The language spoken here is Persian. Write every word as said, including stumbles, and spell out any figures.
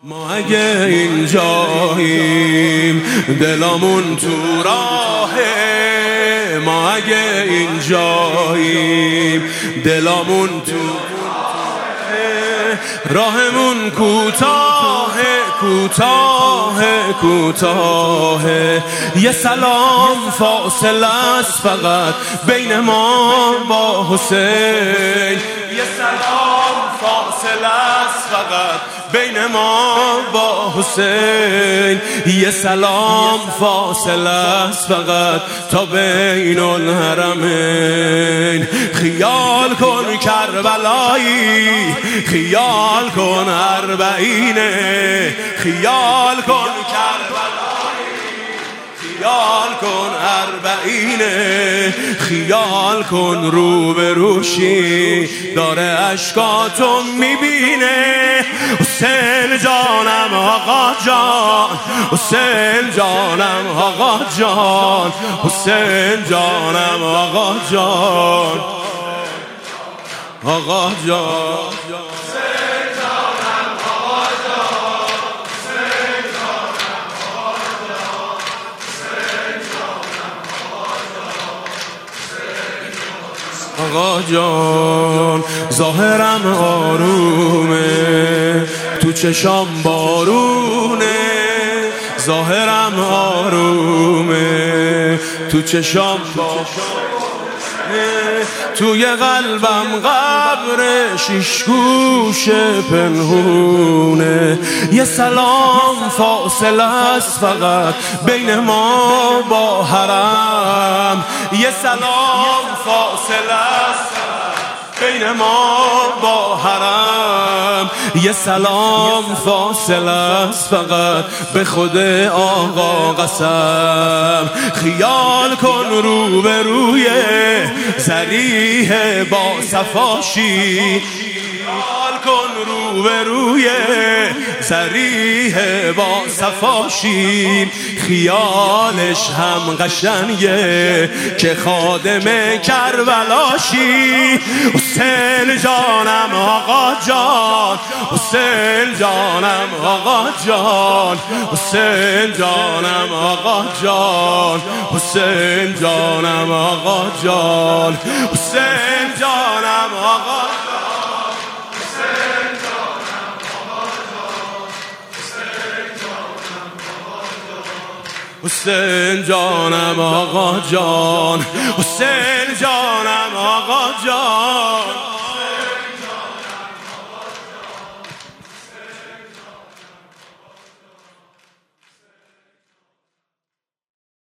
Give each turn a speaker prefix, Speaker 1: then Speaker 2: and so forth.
Speaker 1: ما اگه اینجاییم دلمون تو راهه، ما اگه اینجاییم دلمون تو راهمون کوتاهه کوتاهه کوتاهه. یه سلام فاصله است فقط بین ما با حسین، یه سلام فاصله است فقط بین ما با حسین، یه سلام فاصله است فقط تا بین الحرمین. خیال کن کربلایی، خیال کن اربعینه، خیال کن کربلایی، خیال کن اربعینه، خیال کن رو به روشی داره اشکاتو میبینه. حسین جانم آقا جان، حسین جانم آقا جان، حسین جانم آقا جان، آقا جان. آقا جان ظاهرم آرومه تو چشام بارونه، ظاهرم آرومه تو چشام بارونه، توی قلبم قبر شیش گوش پنهونه. یه سلام فاصله است فقط بین ما با حرم، یه سلام فاصله است بین ما با حرم، یه سلام فاصله است فقط به خود آقا قسم. خیال کن رو به روی ذریح با صفاشی، خیال کن رو به روی ذریح با صفاشی، خیالش هم قشنگه که خادم کربلاشی. حسین جانم آقا جان، حسین جانم آقا جان، حسین جانم آقا جان، حسین جانم آقا جان، حسین جانم آقا جان، حسین جانم آقا جان، حسین جانم آقا جان.